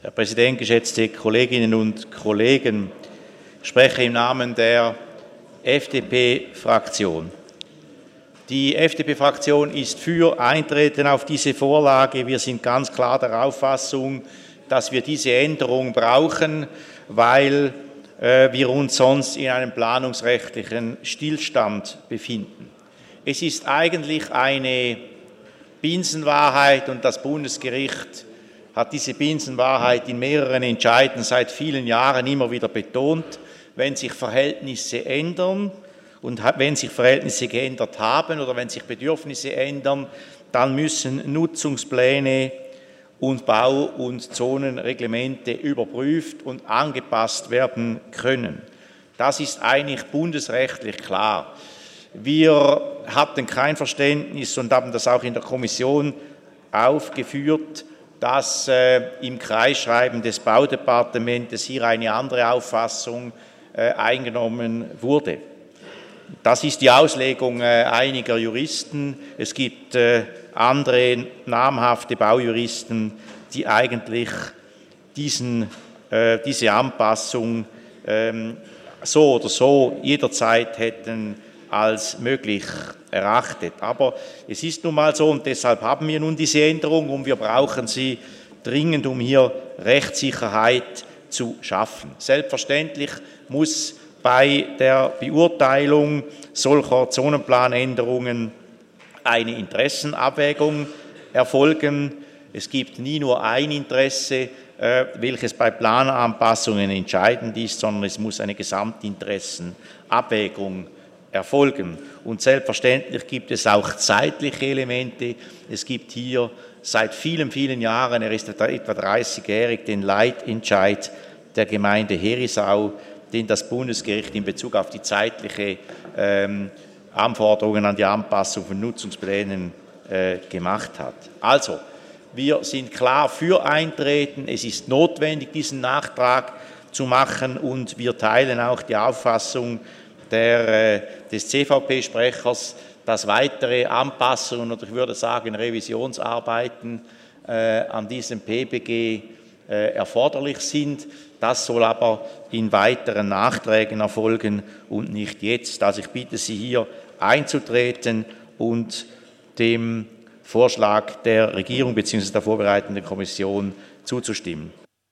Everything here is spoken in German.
Herr Präsident, geschätzte Kolleginnen und Kollegen, ich spreche im Namen der FDP-Fraktion. Die FDP-Fraktion ist für Eintreten auf diese Vorlage. Wir sind ganz klar der Auffassung, dass wir diese Änderung brauchen, weil wir uns sonst in einem planungsrechtlichen Stillstand befinden. Es ist eigentlich eine Binsenwahrheit, und das Bundesgericht hat diese Binsenwahrheit in mehreren Entscheiden seit vielen Jahren immer wieder betont: Wenn sich Verhältnisse ändern und wenn sich Verhältnisse geändert haben oder wenn sich Bedürfnisse ändern, dann müssen Nutzungspläne und Bau- und Zonenreglemente überprüft und angepasst werden können. Das ist eigentlich bundesrechtlich klar. Wir hatten kein Verständnis und haben das auch in der Kommission aufgeführt, dass im Kreisschreiben des Baudepartementes hier eine andere Auffassung eingenommen wurde. Das ist die Auslegung einiger Juristen. Es gibt andere namhafte Baujuristen, die eigentlich diese Anpassung so oder so jederzeit hätten als möglich erachtet. Aber es ist nun mal so, und deshalb haben wir nun diese Änderung, und wir brauchen sie dringend, um hier Rechtssicherheit zu schaffen. Selbstverständlich muss bei der Beurteilung solcher Zonenplanänderungen eine Interessenabwägung erfolgen. Es gibt nie nur ein Interesse, welches bei Plananpassungen entscheidend ist, sondern es muss eine Gesamtinteressenabwägung erfolgen. Und selbstverständlich gibt es auch zeitliche Elemente. Es gibt hier seit vielen, vielen Jahren, er ist etwa 30-jährig, den Leitentscheid der Gemeinde Herisau, den das Bundesgericht in Bezug auf die zeitliche Anforderungen an die Anpassung von Nutzungsplänen gemacht hat. Also, wir sind klar für Eintreten. Es ist notwendig, diesen Nachtrag zu machen, und wir teilen auch die Auffassung des CVP-Sprechers, dass weitere Anpassungen oder ich würde sagen Revisionsarbeiten an diesem PBG erforderlich sind. Das soll aber in weiteren Nachträgen erfolgen und nicht jetzt. Also ich bitte Sie hier einzutreten und dem Vorschlag der Regierung bzw. der vorbereitenden Kommission zuzustimmen.